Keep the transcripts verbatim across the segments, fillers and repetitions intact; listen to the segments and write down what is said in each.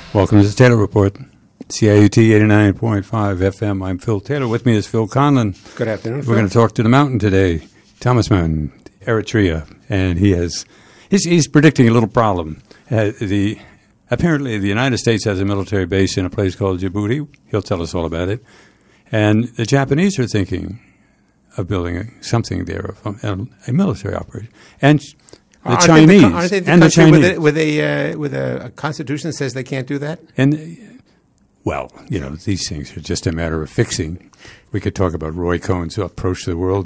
Welcome to the Taylor Report, C I U T eighty-nine point five F M. I'm Phil Taylor. With me is Phil Conlon. Good afternoon, We're Phil. going to talk to the mountain today, Thomas Mountain, Eritrea, and he has he's, he's predicting a little problem. Uh, the apparently the United States has a military base in a place called Djibouti. He'll tell us all about it. And the Japanese are thinking of building a, something there, a, a military operation, and the aren't Chinese they the, aren't they the and the country Chinese with a, with a, uh, with a, a constitution that says they can't do that? And, well, you know, these things are just a matter of fixing. We could talk about Roy Cohn's approach to the world.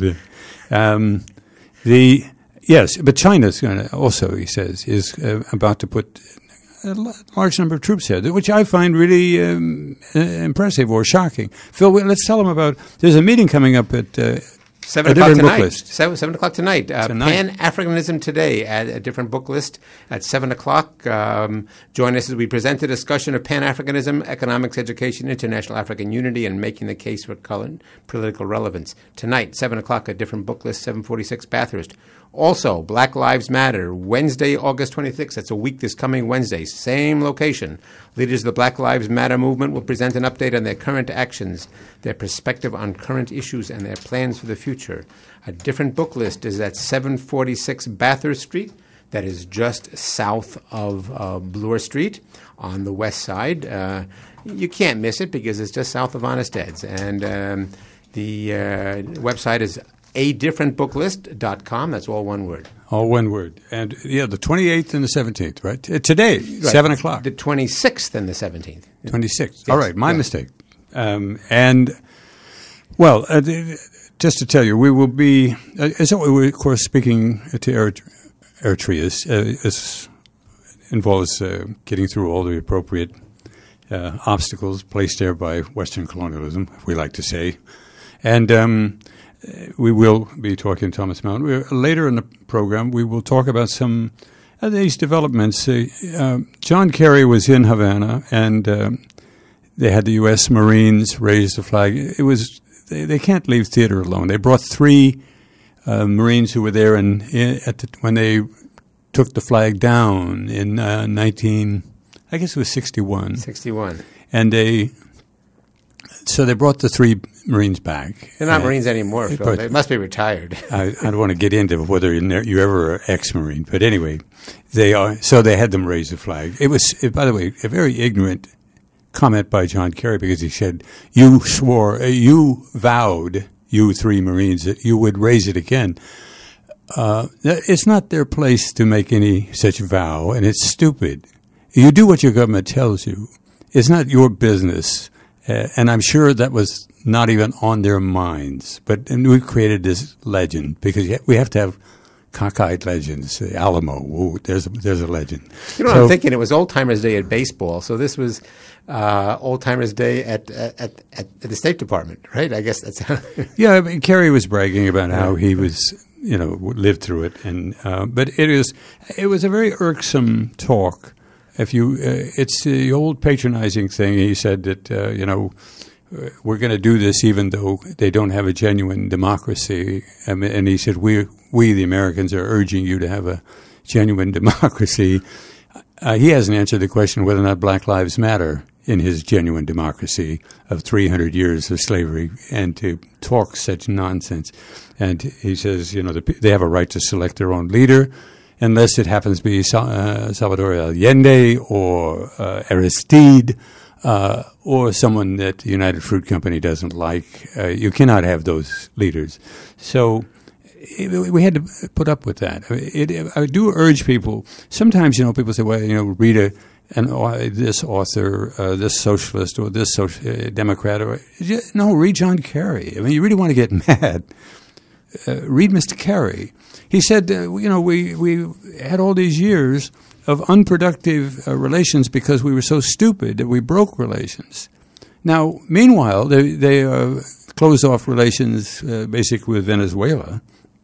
Um, the yes, but China's going to also, he says, is uh, about to put a large number of troops there, which I find really um, uh, impressive or shocking. Phil, let's tell them about. There's a meeting coming up at. Uh, Seven a o'clock different tonight. book list. Seven, seven o'clock tonight. Uh, Tonight. Pan-Africanism Today, at a different book list at seven o'clock. Um, join us as we present a discussion of Pan-Africanism, economics, education, international African unity, and making the case for current political relevance. Tonight, seven o'clock, a different book list, seven forty-six Bathurst. Also, Black Lives Matter, Wednesday, August twenty-sixth. That's a week this coming Wednesday. Same location. Leaders of the Black Lives Matter movement will present an update on their current actions, their perspective on current issues, and their plans for the future. A different book list is at seven forty-six Bathurst Street. That is just south of uh, Bloor Street on the west side. Uh, you can't miss it because it's just south of Honest Ed's. And um, the uh, website is a different book list dot com. That's all one word. All one word. And, yeah, the twenty-eighth and the seventeenth, right? Uh, today, Right. seven o'clock. The twenty-sixth and the seventeenth. twenty-sixth. Yes. All right, my Yeah. mistake. Um, and, well, uh, th- just to tell you, we will be, uh, so we're, of course, speaking to Erit- Eritrea. Uh, this involves uh, getting through all the appropriate uh, obstacles placed there by Western colonialism, we like to say. And um, we will be talking to Thomas Mountain. We're, later in the program, we will talk about some of these developments. Uh, uh, John Kerry was in Havana, and um, they had the U S Marines raise the flag. It was they, they can't leave theater alone. They brought three uh, Marines who were there, and at the, when they took the flag down in uh, nineteen, I guess it was sixty-one, sixty-one. and they so they brought the three Marines back. They're not Uh, Marines anymore, Phil. but- They must be retired. I, I don't want to get into whether you ever are ex-Marine, but anyway, they are. So they had them raise the flag. It was, it, by the way, a very ignorant comment by John Kerry, because he said, "You swore, uh, you vowed, you three Marines, that you would raise it again." Uh, it's not their place to make any such vow, and it's stupid. You do what your government tells you. It's not your business, uh, and I'm sure that was not even on their minds. But and we created this legend because we have to have cockeyed legends. The Alamo, ooh, there's a, there's a legend. You know what So- I'm thinking? It was Old Timers Day at baseball, so this was uh, Old Timers Day at, at at at the State Department, right? I guess that's Yeah, I mean, Kerry was bragging about how he was, you know, lived through it, and uh, but it is it was a very irksome talk. If you, uh, it's the old patronizing thing. He said that uh, you know we're going to do this even though they don't have a genuine democracy, I mean, and he said we we the Americans are urging you to have a genuine democracy. Uh, he hasn't answered the question whether or not Black Lives Matter in his genuine democracy of three hundred years of slavery, and to talk such nonsense. And he says, you know, the, they have a right to select their own leader, unless it happens to be uh, Salvador Allende or uh, Aristide uh, or someone that the United Fruit Company doesn't like. Uh, you cannot have those leaders. So it, we had to put up with that. It, it, I do urge people. Sometimes, you know, people say, well, you know, read a and uh, this author, uh, this socialist, or this social, uh, Democrat, or just, no, read John Kerry. I mean, you really want to get mad. Uh, read Mister Kerry. He said, uh, you know, we, we had all these years of unproductive uh, relations because we were so stupid that we broke relations. Now, meanwhile, they, they uh, closed off relations uh, basically with Venezuela.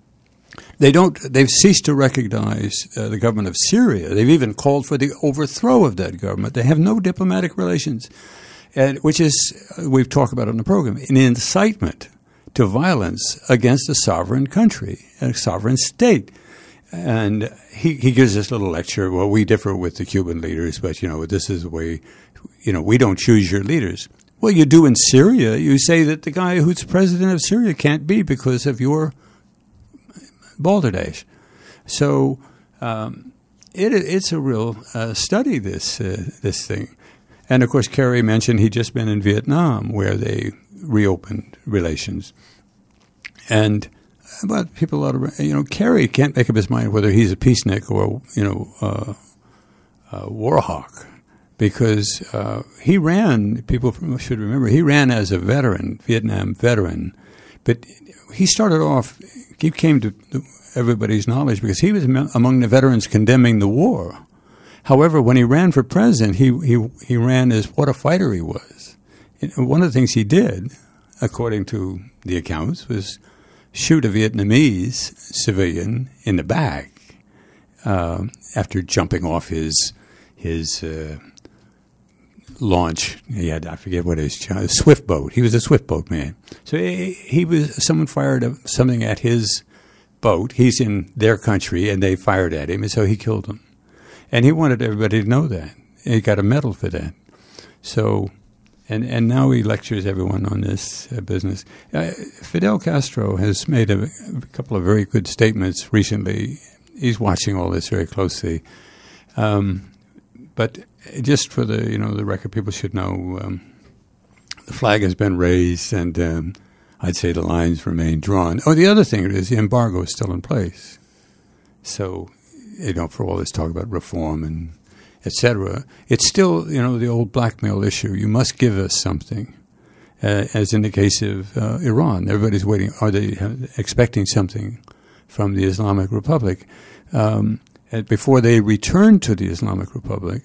They don't. They've ceased to recognize uh, the government of Syria. They've even called for the overthrow of that government. They have no diplomatic relations, and which is uh, we've talked about on the program, an incitement to violence against a sovereign country, a sovereign state. And he, he gives this little lecture. Well, we differ with the Cuban leaders, but, you know, this is the way you know, we don't choose your leaders. Well, you do in Syria. You say that the guy who's president of Syria can't be because of your balderdash. So um, it, it's a real uh, study, this uh, this thing. And, of course, Kerry mentioned he'd just been in Vietnam where they reopened relations. And but people ought to, you know, Kerry can't make up his mind whether he's a peacenik or, you know, uh, a war hawk, because uh, he ran, people should remember, he ran as a veteran, Vietnam veteran. But he started off, he came to everybody's knowledge because he was among the veterans condemning the war. However, when he ran for president, he, he, he ran as what a fighter he was. And one of the things he did, according to the accounts, was shoot a Vietnamese civilian in the back uh, after jumping off his his uh, launch. He had, I forget what his swift boat. He was a swift boat man. So he, he was someone fired something at his boat. He's in their country, and they fired at him, and so he killed them. And he wanted everybody to know that. And he got a medal for that. So. And and now he lectures everyone on this uh, business. Uh, Fidel Castro has made a, a couple of very good statements recently. He's watching all this very closely. Um, but just for the you know the record, people should know um, the flag has been raised, and um, I'd say the lines remain drawn. Oh, the other thing is the embargo is still in place. So you know, for all this talk about reform and et cetera, it's still, you know, the old blackmail issue. You must give us something, uh, as in the case of uh, Iran. Everybody's waiting. Are they expecting something from the Islamic Republic? Um, and before they return to the Islamic Republic,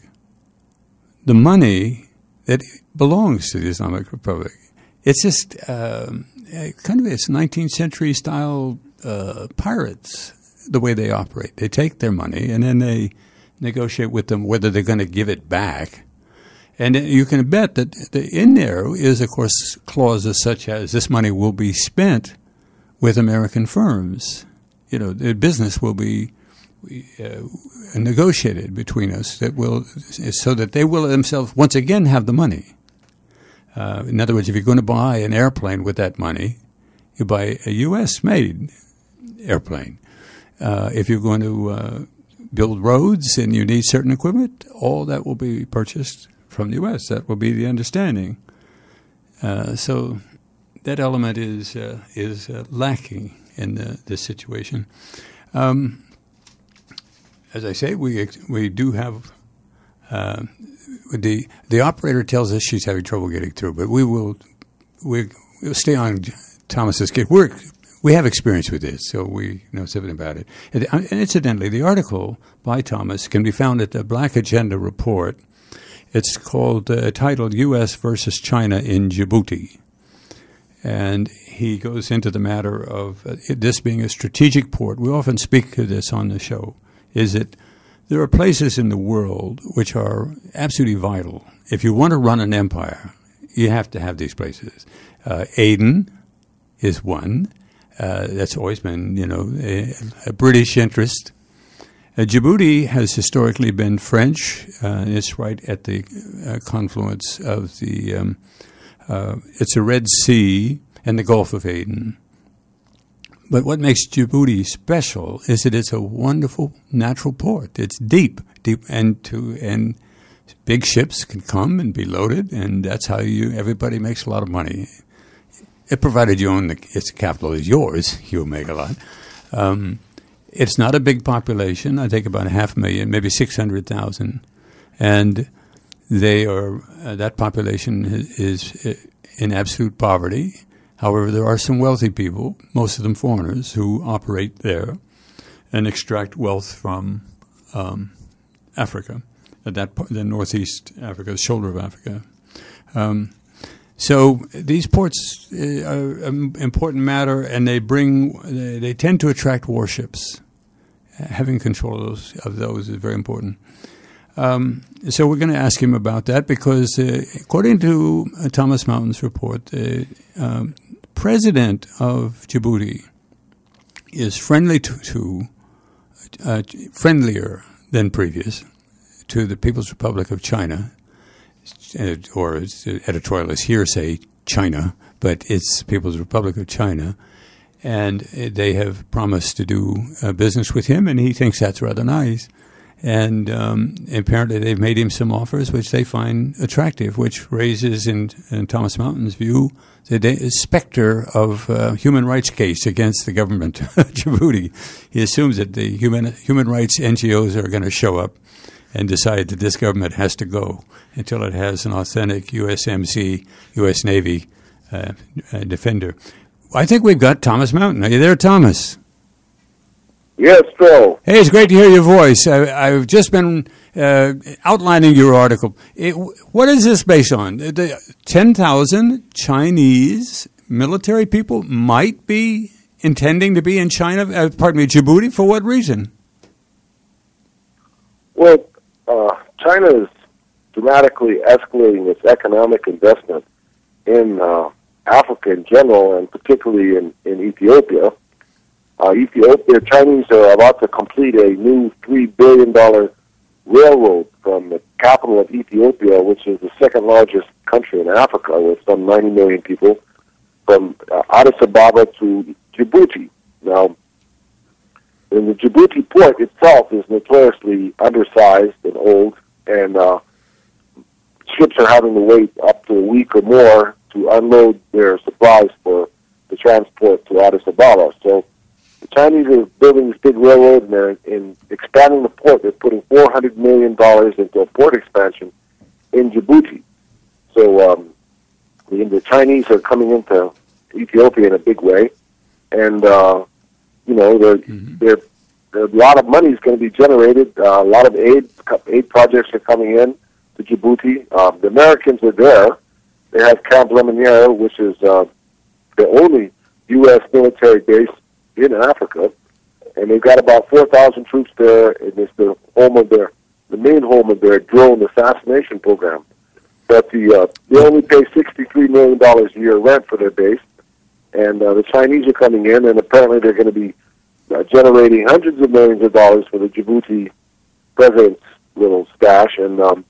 the money that belongs to the Islamic Republic, it's just um, kind of it's nineteenth century style uh, pirates, the way they operate. They take their money and then they negotiate with them whether they're going to give it back. And you can bet that the, in there is, of course, clauses such as this money will be spent with American firms. You know, the business will be uh, negotiated between us that will, so that they will themselves once again have the money. Uh, in other words, if you're going to buy an airplane with that money, you buy a U S-made airplane. Uh, if you're going to uh, build roads and you need certain equipment, all that will be purchased from the U S. That will be the understanding. Uh, so that element is uh, is uh, lacking in the, this situation. Um, as I say, we we do have uh, the the operator tells us she's having trouble getting through, but we will we we'll stay on Thomas's case. We're We have experience with this, so we know something about it. And, and incidentally, the article by Thomas can be found at the Black Agenda Report. It's called, uh, titled U S versus China in Djibouti. And he goes into the matter of uh, this being a strategic port. We often speak to this on the show, is that there are places in the world which are absolutely vital. If you want to run an empire, you have to have these places. Uh, Aden is one. Uh, that's always been, you know, a, a British interest. Uh, Djibouti has historically been French. Uh, it's right at the uh, confluence of the, um, uh, it's a Red Sea and the Gulf of Aden. But what makes Djibouti special is that it's a wonderful natural port. It's deep, deep, and to and big ships can come and be loaded, and that's how you everybody makes a lot of money. It provided you own the, its capital is yours, you'll make a lot. Um, it's not a big population. I think about a half million, maybe six hundred thousand, and they are uh, that population is, is in absolute poverty. However, there are some wealthy people, most of them foreigners, who operate there and extract wealth from um, Africa, that the northeast Africa, the shoulder of Africa. Um, So these ports are an important matter, and they bring they, they tend to attract warships. Having control of those, of those is very important. Um, so we're going to ask him about that because, uh, according to uh, Thomas Mountain's report, the um, president of Djibouti is friendly to, to uh, friendlier than previous to the People's Republic of China. uh, or as editorialists here say, China, but it's People's Republic of China. And they have promised to do uh, business with him, and he thinks that's rather nice. And um, apparently they've made him some offers which they find attractive, which raises, in, in Thomas Mountain's view, the de- specter of uh, human rights case against the government of Djibouti. He assumes that the human human rights N G Os are going to show up and decide that this government has to go until it has an authentic U S M C, U S Navy uh, uh, defender. I think we've got Thomas Mountain. Are you there, Thomas? Yes, Phil. Hey, it's great to hear your voice. I, I've just been uh, outlining your article. It, what is this based on? The ten thousand Chinese military people might be intending to be in China, uh, pardon me, Djibouti. For what reason? Well, uh, China is dramatically escalating its economic investment in uh, Africa in general, and particularly in, in Ethiopia. Uh, Ethiopia, Chinese are about to complete a new three billion dollars railroad from the capital of Ethiopia, which is the second largest country in Africa, with some ninety million people, from uh, Addis Ababa to Djibouti. Now, in the Djibouti port itself is notoriously undersized and old, and uh, ships are having to wait up to a week or more to unload their supplies for the transport to Addis Ababa. So the Chinese are building this big railroad, and they're in expanding the port. They're putting four hundred million dollars into a port expansion in Djibouti. So um, the, the Chinese are coming into Ethiopia in a big way, and uh, you know, they're, mm-hmm. they're, they're, a lot of money is going to be generated. Uh, a lot of aid aid projects are coming in to Djibouti. Um, the Americans are there. They have Camp Lemonnier, which is uh, the only U S military base in Africa, and they've got about four thousand troops there, and it's the home of their, the main home of their drone assassination program. But the uh, they only pay sixty-three million dollars a year rent for their base, and uh, the Chinese are coming in, and apparently they're going to be uh, generating hundreds of millions of dollars for the Djibouti president's little stash, and um,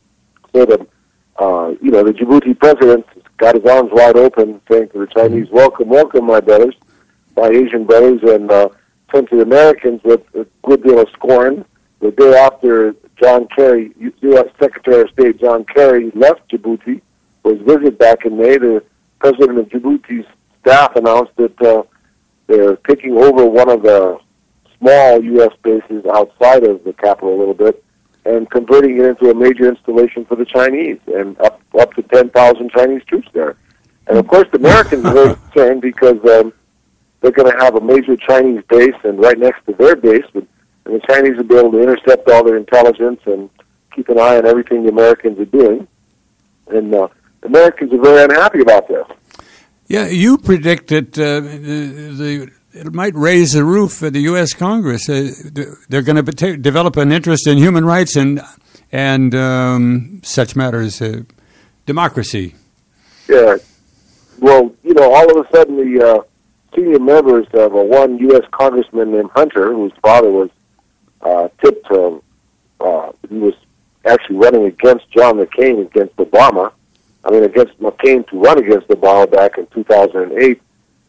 so the uh, you know the Djibouti president got his arms wide open, saying to the Chinese, "Welcome, welcome, my brothers, my Asian brothers," and uh, sent to the Americans with a good deal of scorn. The day after John Kerry, U S Secretary of State John Kerry, left Djibouti for his visit back in May, the president of Djibouti's staff announced that uh, they're taking over one of the small U S bases outside of the capital a little bit and converting it into a major installation for the Chinese, and up up to ten thousand Chinese troops there. And of course, the Americans are very concerned because um, they're going to have a major Chinese base, and right next to their base, and the Chinese will be able to intercept all their intelligence and keep an eye on everything the Americans are doing. And uh, the Americans are very unhappy about this. Yeah, you predict that uh, the, the it might raise the roof for the U S Congress. Uh, they're going to te- develop an interest in human rights and and um, such matters, uh, democracy. Yeah. Well, you know, all of a sudden the uh, senior members of a one U S congressman named Hunter, whose father was uh, tipped to, uh, he was actually running against John McCain against Obama. I mean, against McCain to run against Obama back in two thousand eight.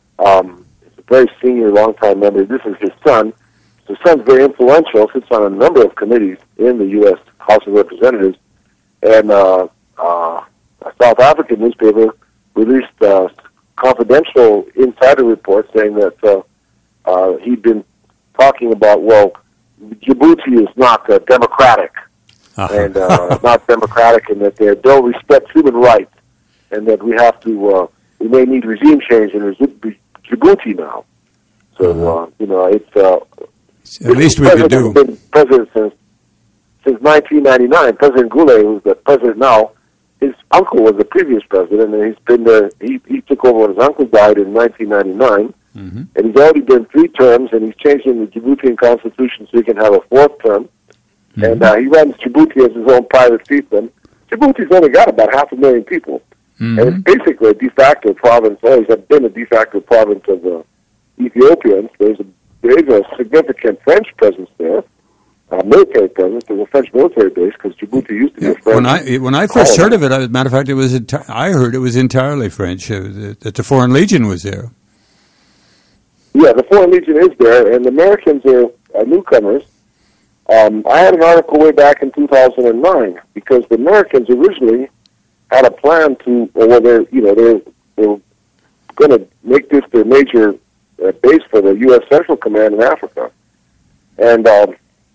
Um, he's a very senior, longtime member. This is his son. His son's very influential, sits on a number of committees in the U S House of Representatives. And uh, uh, a South African newspaper released uh, confidential insider reports saying that uh, uh, he'd been talking about, well, Djibouti is not uh, democratic, uh-huh. and uh, not democratic, and that they don't respect human rights, and that we have to, uh, we may need regime change in Djibouti now. So, uh-huh. uh, you know, it's... Uh, At least we could do. Been president since, since nineteen ninety-nine. President Goulet, who's the president now, his uncle was the previous president, and he's been there. He, he took over when his uncle died in nineteen ninety-nine, mm-hmm. and he's already been three terms, and he's changing the Djiboutian constitution so he can have a fourth term. Mm-hmm. And uh, he runs Djibouti as his own private fiefdom. Djibouti's only got about half a million people, mm-hmm. and it's basically a de facto province. Always have been a de facto province of the Ethiopians. There's a there is a significant French presence there, uh, military presence. There's a French military base because Djibouti used to be Yeah. a French When I when I first colony. heard of it, as a matter of fact, it was enti- I heard it was entirely French. Uh, that, that the Foreign Legion was there. Yeah, the Foreign Legion is there, and the Americans are uh, newcomers. Um, I had an article way back in two thousand nine because the Americans originally had a plan to, or well, they're you know they're they're going to make this their major uh, base for the U S Central Command in Africa, and um,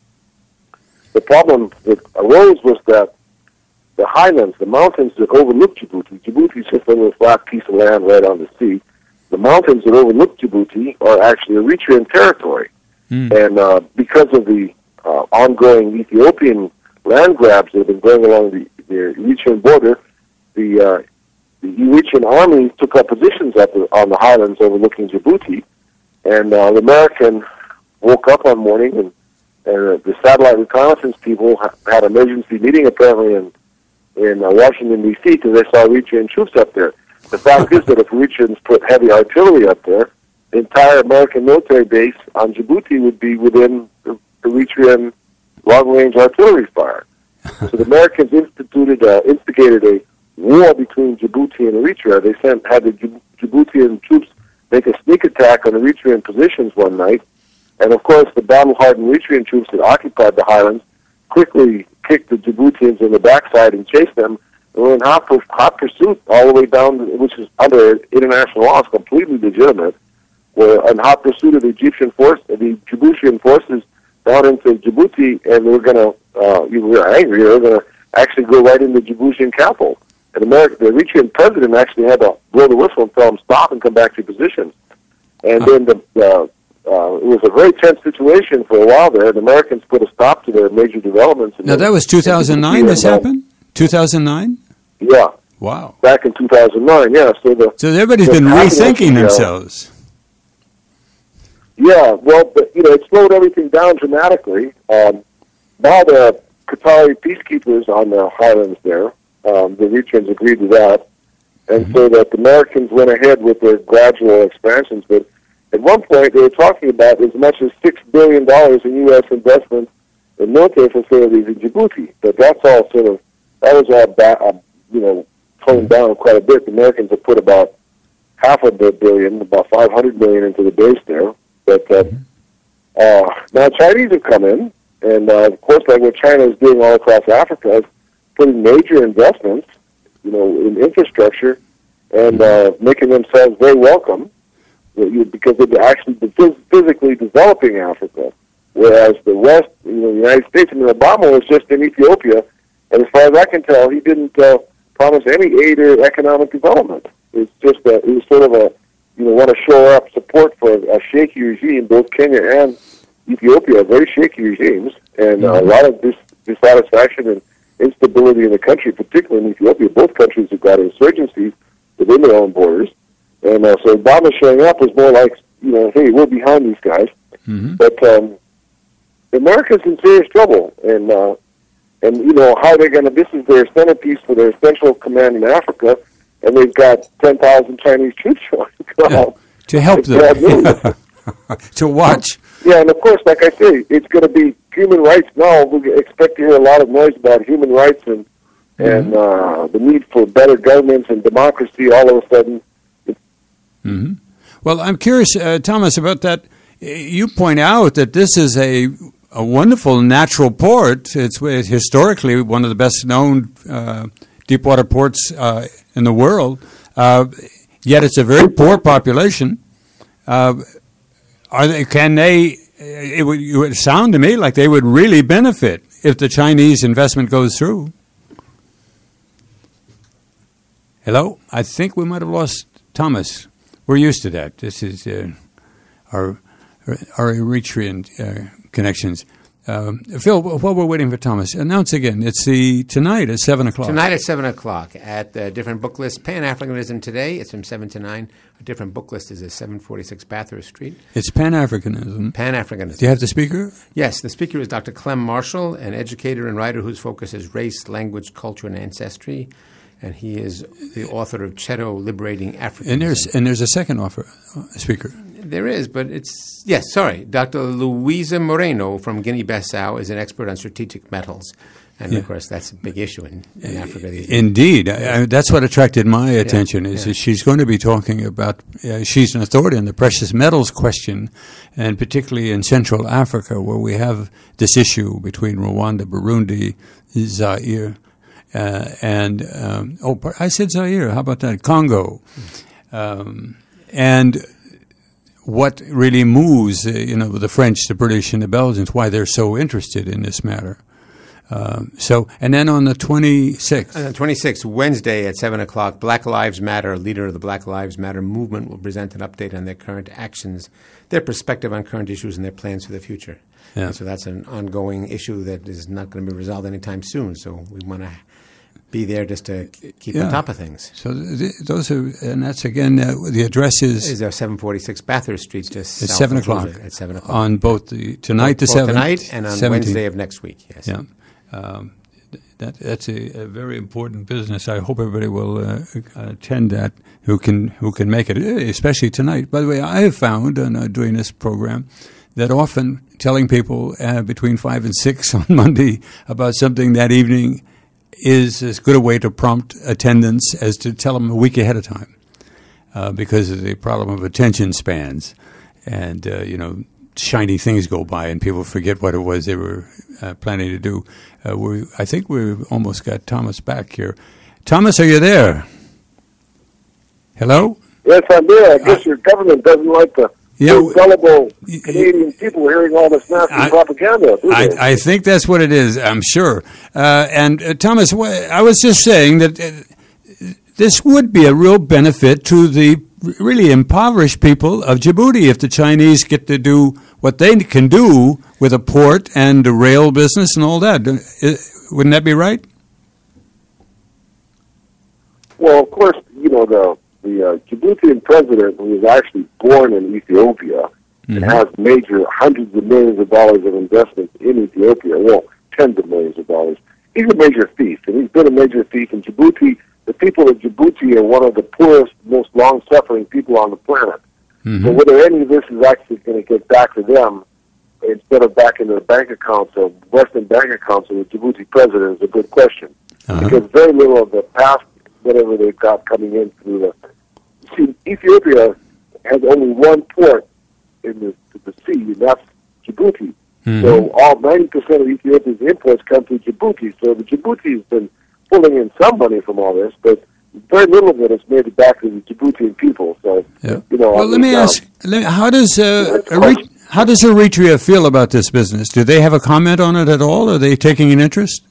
the problem that arose was that the highlands, the mountains that overlook Djibouti, Djibouti is just a little flat piece of land right on the sea. The mountains that overlook Djibouti are actually Eritrean territory, Mm. and uh, because of the uh, ongoing Ethiopian land grabs that have been going along the, the Eritrean border, the uh, the Eritrean army took up positions at the, on the highlands overlooking Djibouti, and uh, the American woke up one morning and, and uh, the satellite reconnaissance people ha- had an emergency meeting apparently in in uh, Washington D C because they saw Eritrean troops up there. The fact is that if Eritreans put heavy artillery up there, the entire American military base on Djibouti would be within the Eritrean long-range artillery fire. So the Americans instituted, uh, instigated a war between Djibouti and Eritrea. They sent had the Djib- Djiboutian troops make a sneak attack on Eritrean positions one night, and of course the battle-hardened Eritrean troops that occupied the highlands quickly kicked the Djiboutians in the backside and chased them. And were in hot, hot pursuit all the way down, which is under international law, is completely legitimate. Were in hot pursuit of the Egyptian force, the Djiboutian forces down into Djibouti, and they were going to, uh, you were angry, they were going to actually go right into Djiboutian capital. And America, the Eritrean president actually had to blow the whistle and tell them stop and come back to your positions. And then the, uh, uh, it was a very tense situation for a while there. The Americans put a stop to their major developments. Now that was two thousand nine. This happened. two thousand nine. Yeah. Wow. Back in two thousand nine. Yeah. So the So everybody's the been rethinking uh, themselves. Yeah, well, but, you know, it slowed everything down dramatically. Um, now the Qatari peacekeepers on the highlands there, um, the Eritreans agreed to that, and mm-hmm. so that the Americans went ahead with their gradual expansions. But at one point, they were talking about as much as six billion dollars in U S investment in military facilities in Djibouti. But that's all sort of, that was all, ba- uh, you know, toned down quite a bit. The Americans have put about half of the billion, about five hundred million into the base there. But uh, uh, now Chinese have come in, and uh, of course, like what China is doing all across Africa, is putting major investments, you know, in infrastructure, and uh, making themselves very welcome, because they're actually physically developing Africa, whereas the West, you know, the United States, I mean, Obama was just in Ethiopia, and as far as I can tell, he didn't uh, promise any aid or economic development. It's just a, it was sort of a, you know, want to show up support for a shaky regime. Both Kenya and Ethiopia are very shaky regimes, and uh, a lot of dis- dissatisfaction and instability in the country, particularly in Ethiopia. Both countries have got insurgencies within their own borders, and uh, so Obama showing up was more like, you know, hey, we're behind these guys. Mm-hmm. But um, America's in serious trouble, and uh, and you know how they're going to. This is their centerpiece for their Central Command in Africa. And they've got ten thousand Chinese troops yeah, to help them, to watch. Yeah, and of course, like I say, it's going to be human rights now. We expect to hear a lot of noise about human rights and mm-hmm. and uh, the need for better governments and democracy all of a sudden. Mm-hmm. Well, I'm curious, uh, Thomas, about that. You point out that this is a a wonderful natural port. It's, it's historically one of the best known uh, deepwater ports uh, in the world, uh, yet it's a very poor population. Uh, are they? Can they? It would, it would sound to me like they would really benefit if the Chinese investment goes through. Hello, I think we might have lost Thomas. We're used to that. This is uh, our our Eritrean uh, connections. Um, Phil, while we're waiting for Thomas, announce again. It's the tonight at seven o'clock. Tonight at seven o'clock at the different book list. Pan-Africanism Today. It's from seven to nine. A different book list is at seven forty-six Bathurst Street. It's Pan-Africanism. Pan-Africanism. Do you have the speaker? Yes, the speaker is Doctor Clem Marshall, an educator and writer whose focus is race, language, culture, and ancestry. And he is the author of Cheto Liberating Africanism. And there's and there's a second offer, uh, speaker. There is, but it's, yes, sorry. Doctor Luisa Moreno from Guinea-Bissau is an expert on strategic metals. And, yeah. of course, that's a big issue in, in Africa these days. Indeed. I, I, that's what attracted my attention, yeah, is yeah. that she's going to be talking about, uh, she's an authority on the precious metals question, and particularly in Central Africa, where we have this issue between Rwanda, Burundi, Zaire, uh, and, um, oh, I said Zaire, how about that? Congo. Um, and what really moves, uh, you know, the French, the British, and the Belgians, why they're so interested in this matter. Um, so, and then on the twenty-sixth. On the twenty-sixth, Wednesday at seven o'clock, Black Lives Matter, a leader of the Black Lives Matter movement, will present an update on their current actions, their perspective on current issues, and their plans for the future. Yeah. And so that's an ongoing issue that is not going to be resolved anytime soon. So we want to be there just to keep yeah. on top of things. So th- those are, and that's again, uh, the address is... Is there seven forty-six Bathurst Street, just at south seven of o'clock. Georgia, at seven o'clock. On both the, tonight the both seventh. tonight and on seventeenth. Wednesday of next week, yes. Yeah. Um, that, that's a, a very important business. I hope everybody will uh, attend that who can who can make it, especially tonight. By the way, I have found, in uh, doing this program, that often telling people uh, between five and six on Monday about something that evening is as good a way to prompt attendance as to tell them a week ahead of time, uh, because of the problem of attention spans, and uh, you know, shiny things go by and people forget what it was they were uh, planning to do. Uh, we, I think we've almost got Thomas back here. Thomas, are you there? Hello? Yes, I'm there. I guess uh, your government doesn't like the yeah, gullible Canadian people hearing all this nasty I, propaganda. I, I think that's what it is, I'm sure. Uh, and uh, Thomas, I was just saying that uh, this would be a real benefit to the really impoverished people of Djibouti if the Chinese get to do what they can do with a port and a rail business and all that. Wouldn't that be right? Well, of course, you know, the the uh, Djiboutian president, who was actually born in Ethiopia mm-hmm. and has major hundreds of millions of dollars of investments in Ethiopia, well, tens of millions of dollars, he's a major thief, and he's been a major thief in Djibouti. The people of Djibouti are one of the poorest, most long-suffering people on the planet. Mm-hmm. So whether any of this is actually going to get back to them instead of back into the bank accounts of Western bank accounts of the Djibouti president is a good question. Uh-huh. Because very little of the past, whatever they've got coming in through the... See, Ethiopia has only one port in the, the sea, and that's Djibouti. Mm-hmm. So all ninety percent of Ethiopia's imports come through Djibouti. So the Djibouti has been pulling in some money from all this, but very little of it has made it back to the Djiboutian people. So, yeah. you know, well, let me um, ask: how does uh, Erit- how does Eritrea feel about this business? Do they have a comment on it at all? Are they taking an interest?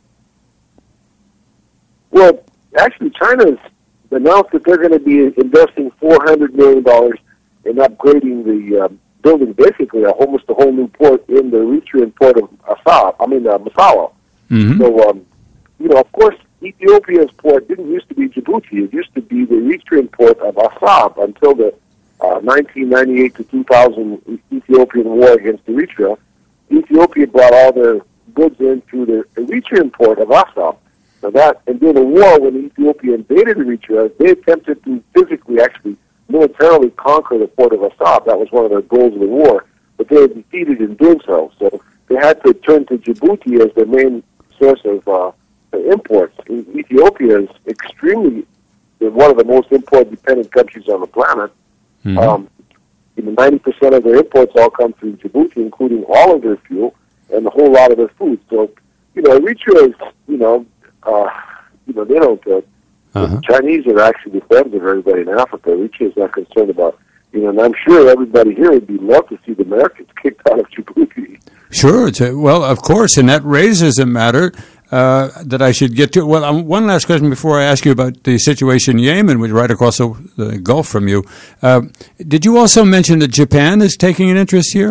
Well, actually, China's announced that they're going to be investing four hundred million dollars in upgrading the uh, building, basically a, almost a whole new port in the Eritrean port of Assab. I mean, uh, Massawa. Mm-hmm. So. Um, You know, of course, Ethiopia's port didn't used to be Djibouti. It used to be the Eritrean port of Assab until the uh, nineteen ninety-eight to two thousand Ethiopian war against Eritrea. Ethiopia brought all their goods in through the Eritrean port of Assab. Now that, and during the war, when Ethiopia invaded Eritrea, they attempted to physically, actually, militarily conquer the port of Assab. That was one of their goals of the war, but they were defeated in doing so. So they had to turn to Djibouti as their main source of uh, imports. Ethiopia is extremely one of the most import-dependent countries on the planet. Mm-hmm. Um, you know, ninety percent of their imports all come through Djibouti, including all of their fuel and a whole lot of their food. So, you know, Eritrea is, you know, uh, you know, they don't. Uh, uh-huh. The Chinese are actually the friends of everybody in Africa. Eritrea is not concerned about, you know, and I'm sure everybody here would be love to see the Americans kicked out of Djibouti. Sure. It's a, well, of course, and that raises a matter Uh, that I should get to. Well, um, one last question before I ask you about the situation in Yemen, which is right across the, the Gulf from you. Uh, did you also mention that Japan is taking an interest here?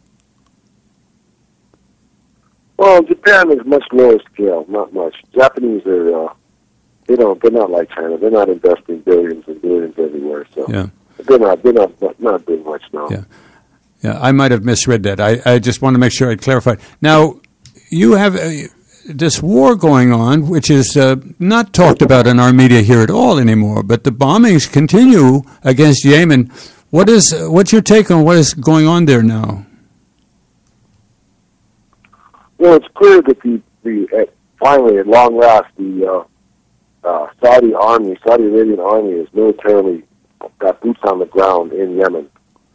Well, Japan is much lower scale, not much. Japanese are, uh, they don't, they're not like China. They're not investing billions and billions everywhere. So yeah. they're not, they're not, not doing much now. Yeah, yeah. I might have misread that. I, I just want to make sure I clarified. Now, you have. Uh, this war going on, which is uh, not talked about in our media here at all anymore, but the bombings continue against Yemen. What is what's your take on what is going on there now? Well, it's clear that the the uh, finally, at long last, the uh, uh, Saudi army, Saudi Arabian army, is militarily got boots on the ground in Yemen.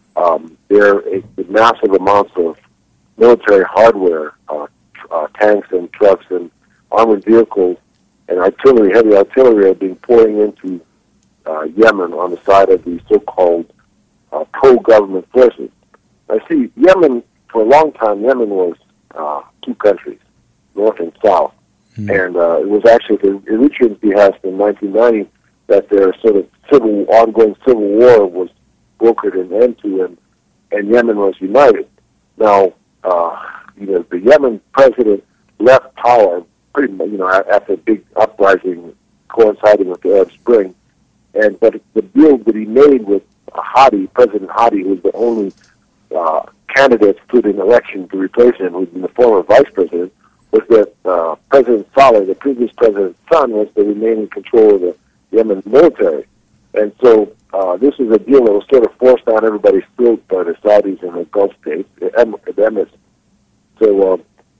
Um, there are massive amounts of military hardware, uh, uh, tanks and trucks and armored vehicles and artillery, heavy artillery, are being pouring into uh, Yemen on the side of the so-called uh, pro-government forces. I see Yemen, for a long time, Yemen was uh, two countries, North and South. Mm-hmm. And uh, it was actually the Eritreans' behest in nineteen ninety that their sort of civil, ongoing civil war was brokered an end to, and, and Yemen was united. Now, uh, you know, the Yemen president left power pretty much, you know, after a big uprising coinciding with the Arab Spring, and but the deal that he made with Hadi, President Hadi, who was the only uh, candidate stood in election to replace him, who was the former vice president, was that uh, President Saleh, the previous president's son, was to remain in control of the Yemen military. And so uh, this is a deal that was sort of forced on everybody's throat by the Saudis and the Gulf states, the Emirates. So uh,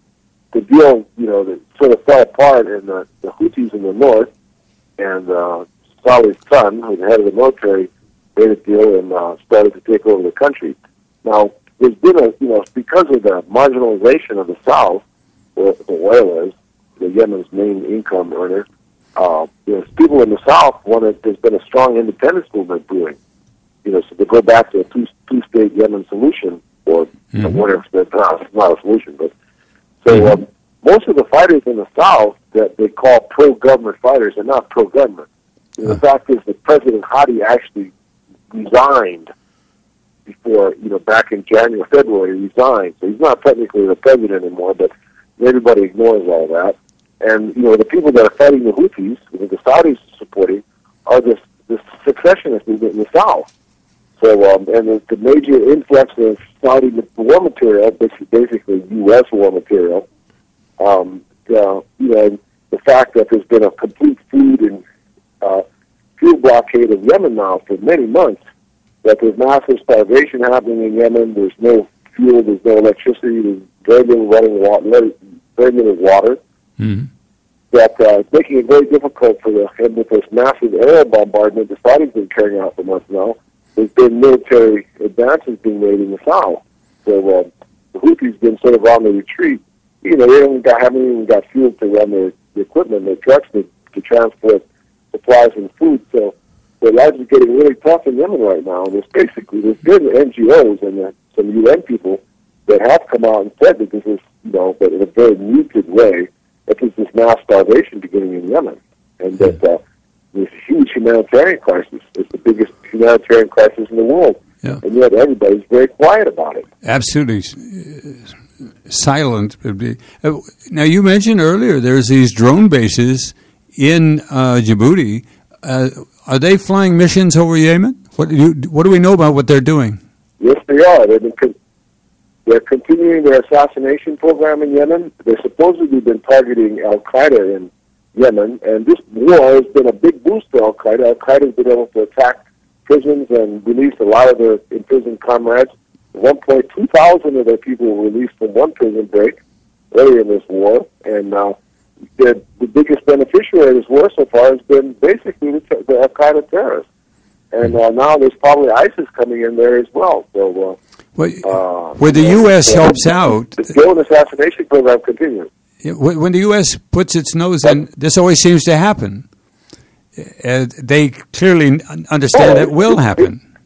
the deal, you know, that sort of fell apart, and the, the Houthis in the north and uh, Saleh's son, who's the head of the military, made a deal and uh, started to take over the country. Now, there's been a, you know, because of the marginalization of the South, where the oil is, the Yemen's main income earner, uh, you know, people in the South want to, there's been a strong independence movement brewing. You know, so to go back to a two, two-state Yemen solution, or mm-hmm. you know, whatever, it's not, it's not a solution, but so mm-hmm. um, most of the fighters in the South that they call pro-government fighters are not pro-government. You know, the fact is that President Hadi actually resigned before, you know, back in January, February, he resigned. So he's not technically the president anymore, but everybody ignores all that. And, you know, the people that are fighting the Houthis, that the Saudis are supporting, are this, this secessionist movement in the South. So, um, and the, the major influx of Saudi war material, basically, basically U S war material, um, uh, you know, the fact that there's been a complete food and uh, fuel blockade of Yemen now for many months, that there's massive starvation happening in Yemen, there's no fuel, there's no electricity, there's very little running water, very little water, mm-hmm. that uh, it's making it very difficult for the, and with this massive aerial bombardment the Saudis have been carrying out for months now, there's been military advances being made in the South. So uh, the Houthis been sort of on the retreat. You know, they haven't, got, haven't even got fuel to run their, their equipment, their trucks to, to transport supplies and food. So their lives are getting really tough in Yemen right now. And there's basically, there's been N G Os and uh, some U N people that have come out and said that this is, you know, but in a very muted way, that there's this mass starvation beginning in Yemen. And that uh, this huge humanitarian crisis is the biggest humanitarian crisis in the world. Yeah. And yet everybody's very quiet about it. Absolutely silent. Now, you mentioned earlier there's these drone bases in uh, Djibouti. Uh, are they flying missions over Yemen? What do, you, what do we know about what they're doing? Yes, they are. They've been con- they're continuing their assassination program in Yemen. They've supposedly been targeting Al-Qaeda in Yemen, and this war has been a big boost to Al-Qaeda. Al-Qaeda has been able to attack prisons and release a lot of their imprisoned comrades. one point two thousand of their people were released from one prison break earlier in this war, and uh, the, the biggest beneficiary of this war so far has been basically the, the Al-Qaeda terrorists. And uh, now there's probably ISIS coming in there as well. So, uh, well, uh, where the U S uh, helps out, the drone assassination program continues. When the U S puts its nose in, this always seems to happen. Uh, they clearly understand oh, it will happen. It,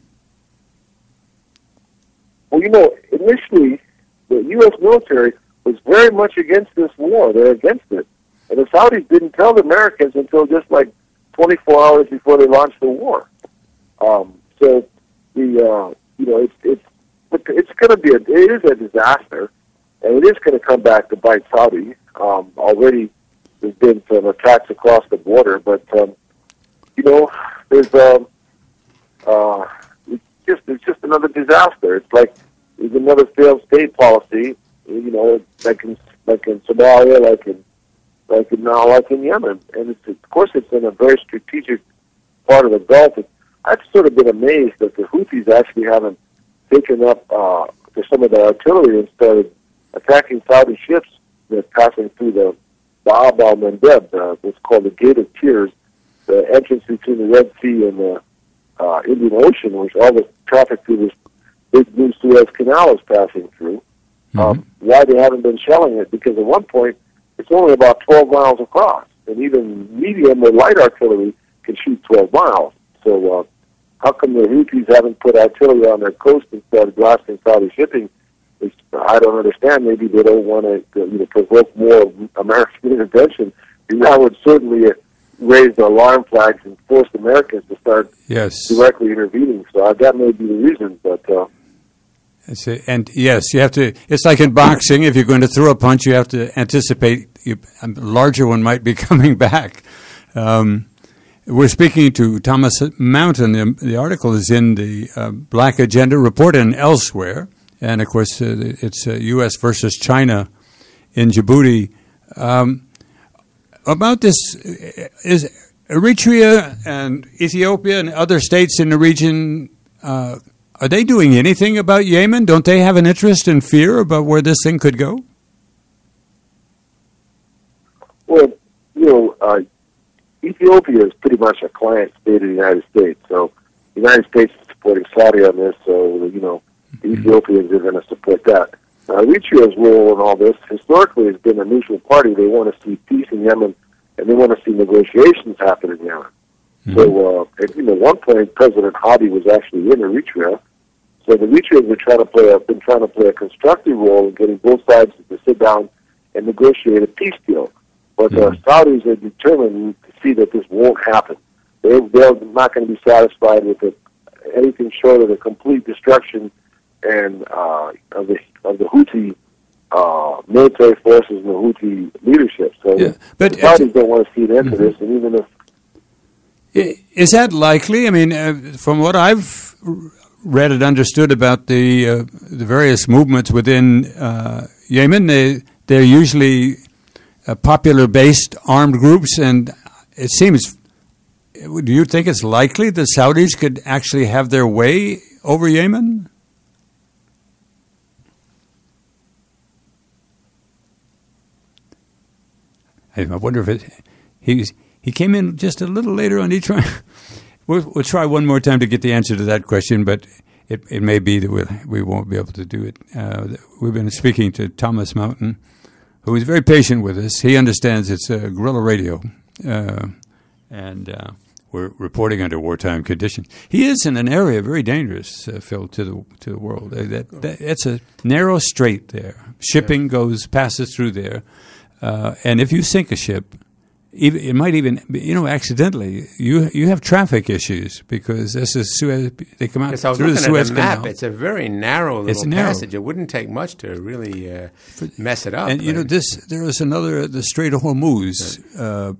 well, you know, initially, the U S military was very much against this war. They're against it. And the Saudis didn't tell the Americans until just like twenty-four hours before they launched the war. Um, so, the uh, you know, it's it's it's going to be a it is a disaster, and it is going to come back to bite Saudi. Um, already, there's been some attacks across the border, but um, you know, there's um, uh, it's just it's just another disaster. It's like there's another failed state policy. You know, like in like in Somalia, like in like in now, like in Yemen, and it's, of course it's in a very strategic part of the Gulf. It's I've sort of been amazed that the Houthis actually haven't taken up uh, for some of their artillery and started attacking Saudi ships that are passing through the Bab al-Mandeb, uh, what's called the Gate of Tears, the entrance between the Red Sea and the uh, Indian Ocean, which all the traffic through this big blue Suez Canal is passing through. Mm-hmm. Um, why they haven't been shelling it? Because at one point, it's only about twelve miles across, and even medium or light artillery can shoot twelve miles. So uh, how come the Houthis haven't put artillery on their coast and started blasting Saudi shipping? It's, I don't understand. Maybe they don't want to you know, provoke more American intervention. And that would certainly uh, raise the alarm flags and force Americans to start yes. directly intervening. So uh, that may be the reason, but... Uh, And yes, you have to. It's like in boxing. If you're going to throw a punch, you have to anticipate you, a larger one might be coming back. Um, we're speaking to Thomas Mountain. The, the article is in the uh, Black Agenda Report and elsewhere, and of course, uh, it's uh, U S versus China in Djibouti. Um, about this, is Eritrea and Ethiopia and other states in the region. Uh, Are they doing anything about Yemen? Don't they have an interest and fear about where this thing could go? Well, you know, uh, Ethiopia is pretty much a client state of the United States. So the United States is supporting Saudi on this, so, you know, the mm-hmm. Ethiopians are going to support that. Uh, Eritrea's role in all this historically has been a neutral party. They want to see peace in Yemen, and they want to see negotiations happen in Yemen. Mm-hmm. So, uh, at you know, one point, President Hadi was actually in Eritrea. So the Eritreans have trying to play a, been trying to play a constructive role in getting both sides to sit down and negotiate a peace deal. But the mm-hmm. Saudis are determined to see that this won't happen. They, they're not going to be satisfied with it, anything short of the complete destruction and uh, of the of the Houthi uh, military forces and the Houthi leadership. So yeah. But the Saudis uh, don't want to see an end mm-hmm. to this, and even if is that likely? I mean, uh, from what I've read and understood about the uh, the various movements within uh, Yemen, they they're usually uh, popular-based armed groups, and it seems. Do you think it's likely the Saudis could actually have their way over Yemen? I wonder if it. He's. He came in just a little later on each one. We'll, we'll try one more time to get the answer to that question, but it, it may be that we'll, we won't be able to do it. Uh, we've been speaking to Thomas Mountain, who is very patient with us. He understands it's uh, guerrilla radio, uh, and uh, we're reporting under wartime conditions. He is in an area very dangerous, uh, Phil, to the to the world. Uh, that, that it's a narrow strait there. Shipping yeah. goes passes through there, uh, and if you sink a ship. Even, it might even, you know, accidentally, you you have traffic issues because this is Suez. They come out yes, I was through the Suez at the map. Canal. It's a very narrow little it's narrow. passage. It wouldn't take much to really uh, mess it up. And you know, this there is another the Strait of Hormuz uh,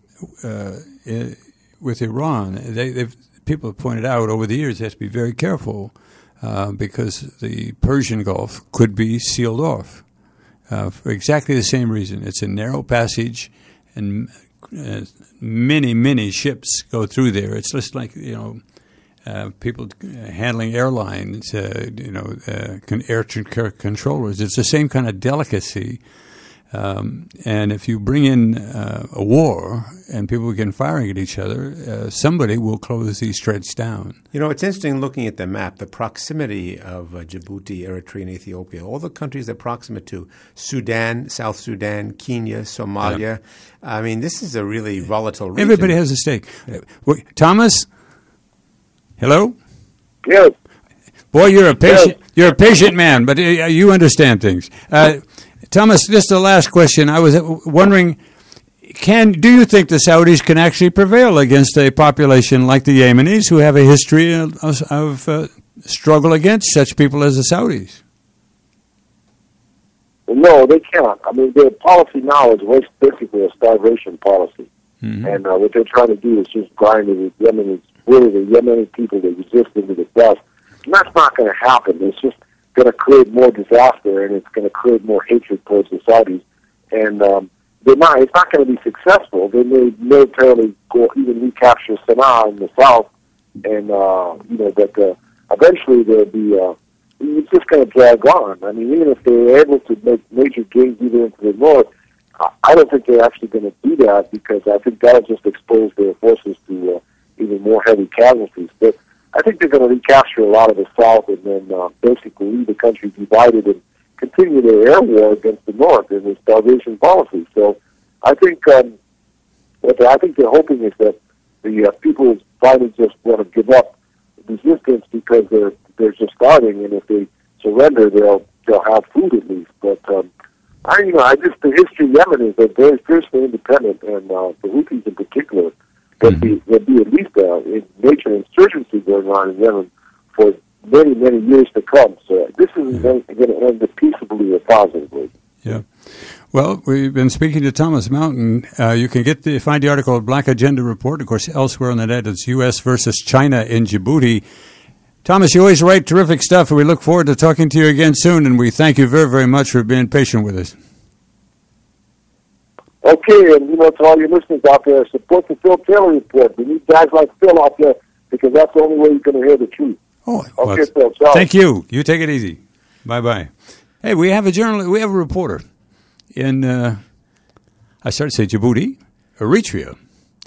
uh, with Iran. They, they've people have pointed out over the years they have to be very careful uh, because the Persian Gulf could be sealed off uh, for exactly the same reason. It's a narrow passage. And uh, many, many ships go through there. It's just like, you know, uh, people handling airlines, uh, you know, uh, air controllers. It's the same kind of delicacy. Um, and if you bring in uh, a war and people begin firing at each other, uh, somebody will close these straits down. You know, it's interesting looking at the map, the proximity of uh, Djibouti, Eritrea, and Ethiopia. All the countries they're proximate to, Sudan, South Sudan, Kenya, Somalia. Yeah. I mean, this is a really volatile region. Everybody has a stake. Thomas? Hello? Yes. Boy, you're a patient, yes. you're a patient man, but uh, you understand things. Uh, Thomas, just the last question. I was wondering, can do you think the Saudis can actually prevail against a population like the Yemenis who have a history of, of uh, struggle against such people as the Saudis? Well, no, they can't. I mean, their policy now is basically a starvation policy. Mm-hmm. And uh, what they're trying to do is just grind the Yemenis, really the Yemeni people that resist into the dust. And that's not going to happen. It's just going to create more disaster, and it's going to create more hatred towards the Saudis. And um, they're not, it's not going to be successful. They may militarily go even recapture Sana'a in the south, and uh, you know that uh, eventually there'll be. Uh, it's just going to drag on. I mean, even if they're able to make major gains either into the north, I, I don't think they're actually going to do that because I think that'll just expose their forces to uh, even more heavy casualties. But I think they're going to recapture a lot of the south and then uh, basically leave the country divided and continue their air war against the north in this starvation policy. So I think um, what I think they're hoping is that the uh, people finally just want to give up resistance because they're they're just starving, and if they surrender, they'll they'll have food at least. But um, I you know I just the history of Yemen is they're very fiercely independent, and uh, the Houthis in particular, there'll be there'll be at least a, a major insurgency going on in Yemen for many many years to come. So this isn't going to end peaceably or positively. Yeah. Well, we've been speaking to Thomas Mountain. Uh, you can get the, find the article at Black Agenda Report. Of course, elsewhere on the net, it's U S versus China in Djibouti. Thomas, you always write terrific stuff, and we look forward to talking to you again soon, and we thank you very, very much for being patient with us. Okay, and you know, to all your listeners out there, support the Phil Taylor Report. We need guys like Phil out there because that's the only way you're going to hear the truth. Oh, okay, well, Phil. Sorry. Thank you. You take it easy. Bye-bye. Hey, we have a journal. We have a reporter in, uh, I started to say Djibouti, Eritrea.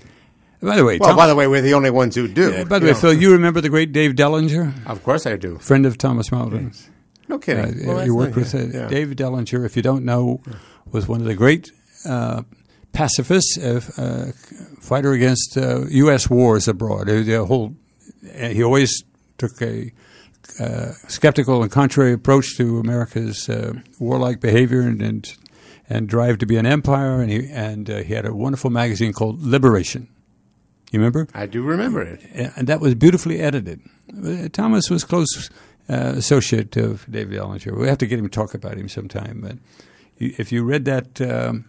By the way, well, Tom, by the way, we're the only ones who do. Uh, by the way, know. Phil, you remember the great Dave Dellinger? Of course I do. Friend of Thomas Mountain. No kidding. Uh, well, you worked nice. with uh, yeah. Dave Dellinger, if you don't know, was one of the great uh, pacifists, uh, uh, fighter against uh, U S wars abroad. The whole, he always took a uh, skeptical and contrary approach to America's uh, warlike behavior and, and and drive to be an empire. And he and uh, he had a wonderful magazine called Liberation. You remember? I do remember it. And that was beautifully edited. Thomas was close uh, associate of David Dellinger. We have to get him to talk about him sometime. But if you read that um,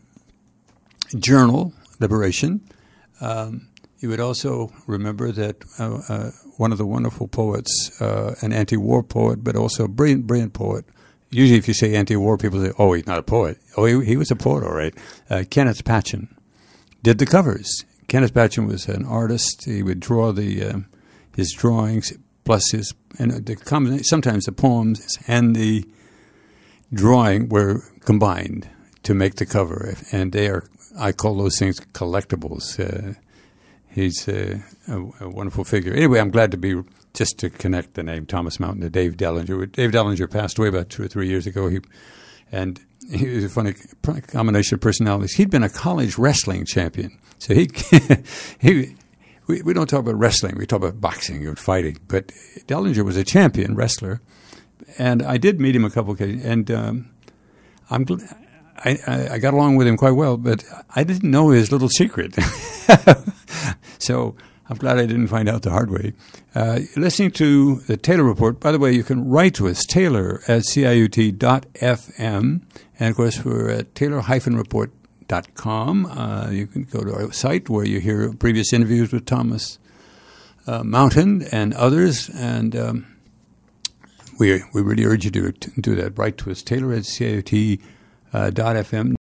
journal, Liberation, um, you would also remember that uh, uh, one of the wonderful poets, uh, an anti-war poet, but also a brilliant, brilliant poet. Usually if you say anti-war, people say, oh, he's not a poet. Oh, he, he was a poet, all right. Uh, Kenneth Patchen did the covers. Kenneth Patchen was an artist. He would draw the uh, his drawings plus his and the sometimes the poems and the drawing were combined to make the cover, and they are I call those things collectibles. Uh, he's uh, a, a wonderful figure. Anyway, I'm glad to be just to connect the name Thomas Mountain to Dave Dellinger. Dave Dellinger passed away about two or three years ago. He and he was a funny combination of personalities. He'd been a college wrestling champion. So he, he, we, we don't talk about wrestling. We talk about boxing and fighting. But Dellinger was a champion wrestler, and I did meet him a couple of occasions. And um, I'm, I, I got along with him quite well, but I didn't know his little secret. So I'm glad I didn't find out the hard way. Uh, listening to the Taylor Report. By the way, you can write to us, Taylor at C I U T dot F M, and of course we're at Taylor Report. Dot com. Uh, you can go to our site where you hear previous interviews with Thomas uh, Mountain and others, and um, we we really urge you to, to do that. Write to us, Taylor at C I O T dot F M.